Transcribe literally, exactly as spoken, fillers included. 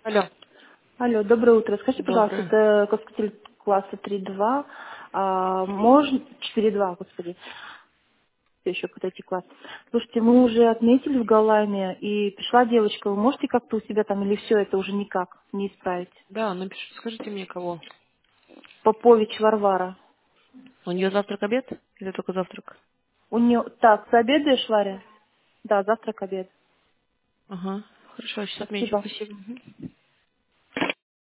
Алло. Алло, доброе утро. Скажите, пожалуйста, Доброе. это каскатель класса три два, а, можно, четыре два, господи, еще какой-то класс. Слушайте, мы уже отметили в Галайме, и пришла девочка, вы можете как-то у себя там, или все, это уже никак не исправить? Да, напишите, скажите мне кого. Попович Варвара. У нее завтрак обед? Или только завтрак? У нее, так, ты обедаешь, Варя? Да, завтрак, обед. Ага. Хорошо, сейчас отмечу. Спасибо. Спасибо. Мгм.